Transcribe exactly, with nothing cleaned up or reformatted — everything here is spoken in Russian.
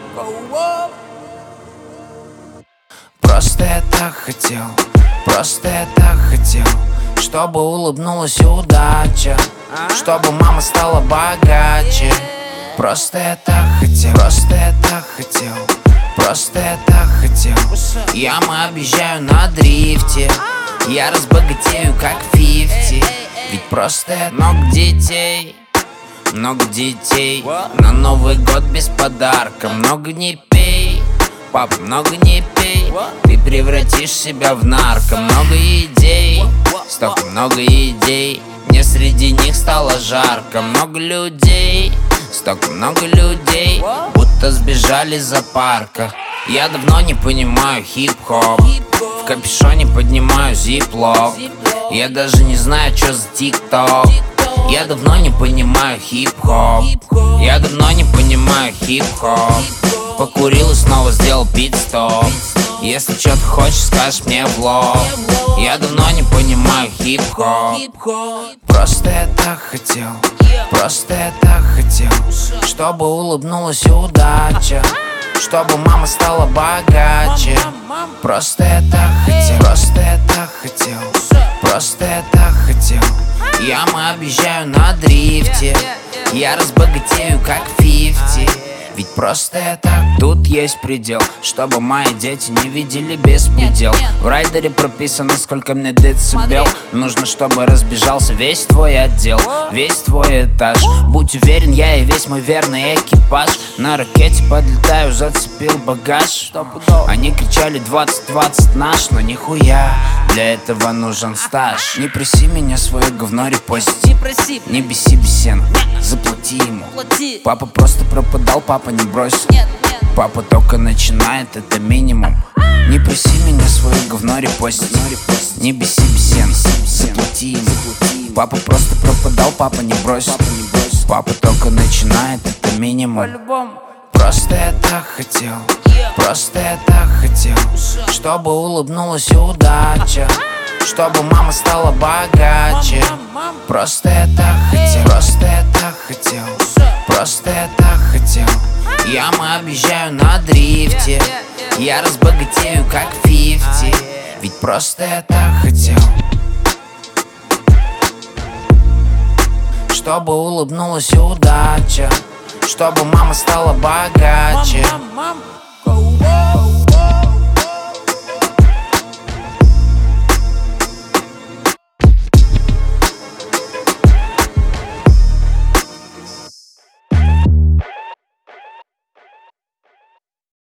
Просто я так хотел, просто я так хотел, чтобы улыбнулась удача, чтобы мама стала богаче. Просто я так хотел, просто я так хотел, просто я так хотел. Ямы объезжаю на дрифте, я разбогатею как фифти. Ведь просто я много детей, много детей. На Новый год без подарка, много не пей. Папа, много не пей, ты превратишь себя в нарко. Много идей, столько много идей, мне среди них стало жарко. Много людей, столько много людей, будто сбежали из зоопарка. Я давно не понимаю хип-хоп, в капюшоне поднимаю зиплок. Я даже не знаю, что за тик-ток. Я давно не понимаю хип-хоп, я давно не понимаю хип-хоп. Покурил и снова сделал пит-стоп. Если что-то хочешь, скажешь мне в лоб. Я давно не понимаю хип-хоп. Просто я так хотел, просто я так хотел, чтобы улыбнулась удача, чтобы мама стала богаче. Просто я так хотел, просто я так хотел, просто я так хотел. Ямы объезжаю на дрифте, я разбогатею как фифти. Ведь просто я так. Тут есть предел, чтобы мои дети не видели беспредел. В райдере прописано, сколько мне децибел. Нужно, чтобы разбежался весь твой отдел, весь твой этаж. Будь уверен, я и весь мой верный экипаж. На ракете подлетаю, зацепил багаж. Они кричали двадцать двадцать наш, но нихуя, для этого нужен стаж. Не проси меня свое говно репостить, не беси бесен, заплати ему. Папа просто пропадал, папа не бросил. Папа только начинает, это минимум. Не проси меня свое говно репостить, не беси бесен, заплати ему. Папа просто пропадал, папа не бросил. Папа только начинает, это минимум. Просто я так хотел, просто я так хотел, чтобы улыбнулась удача, чтобы мама стала богаче. Просто я так хотел, просто я так хотел, просто я так хотел. Ямы объезжаю на дрифте, я разбогатею как фифти. Ведь просто я так хотел, чтобы улыбнулась удача, чтобы мама стала богаче.